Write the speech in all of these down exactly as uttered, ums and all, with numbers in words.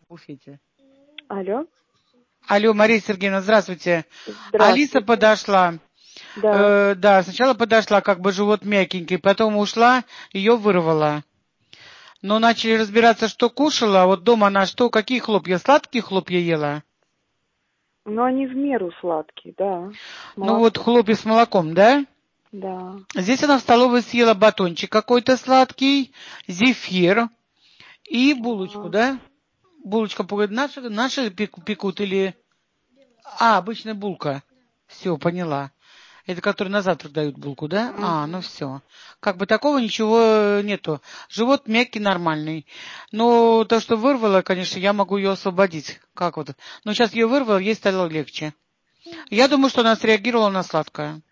Уфите. Алло. Алло, Мария Сергеевна, здравствуйте. Здравствуйте. Алиса подошла. Да. Э, да, сначала подошла, как бы живот мягенький, потом ушла, ее вырвала. Но начали разбираться, что кушала. Вот дома она что, какие хлопья? Сладкие хлопья ела? Ну, они в меру сладкие, да. Ну вот Молоко. хлопья с молоком, да? Да. Здесь она в столовой съела батончик какой-то сладкий, зефир и булочку, А, да? Булочка, погоди, наши, наши пек- пекут или... А, обычная булка. Все, поняла. Это которые на завтрак дают булку, да? А, ну мгм. все. Как бы такого ничего нету. Живот мягкий, нормальный. Но то, что вырвало, конечно, я могу ее освободить. Как вот? Но сейчас ее вырвало, ей стало легче. Я думаю, что она среагировала на сладкое.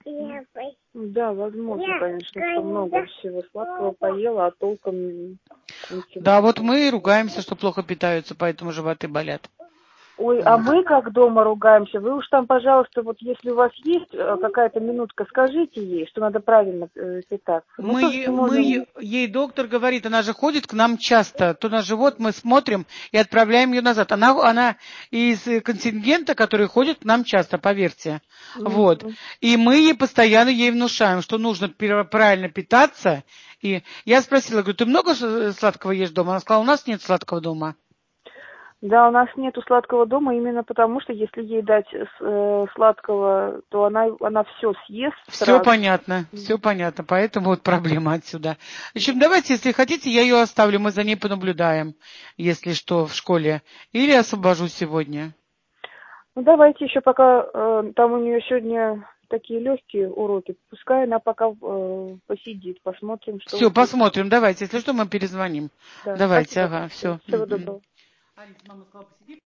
Да, возможно, конечно, что много всего сладкого поела, а толком ничего Да, вот такого. мы и ругаемся, что плохо питаются, поэтому животы болят. Ой, а Вот. мы как дома ругаемся, вы уж там, пожалуйста, вот если у вас есть э, какая-то минутка, скажите ей, что надо правильно э, питаться. Мы Мы, тоже е- не мы, можем... е- ей доктор говорит, она же ходит к нам часто, то на живот мы смотрим и отправляем ее назад. Она, она из э, контингента, который ходит к нам часто, поверьте. Вот. Мгм. И мы ей постоянно ей внушаем, что нужно пер- правильно питаться. И я спросила, говорю, ты много с- сладкого ешь дома? Она сказала, у нас нет сладкого дома. Да, у нас нету сладкого дома именно потому, что если ей дать э, сладкого, то она, она все съест Все сразу. понятно, все понятно, поэтому вот проблема отсюда. В общем, давайте, если хотите, я ее оставлю, мы за ней понаблюдаем, если что, в школе. Или освобожу сегодня. Ну, давайте еще пока, э, там у нее сегодня такие легкие уроки, пускай она пока э, посидит, посмотрим, что Все, будет. посмотрим, давайте, если что, мы перезвоним. Да, Давайте, спасибо ага, большое. все. Всего доброго. Алиса, мама сказала, посиди.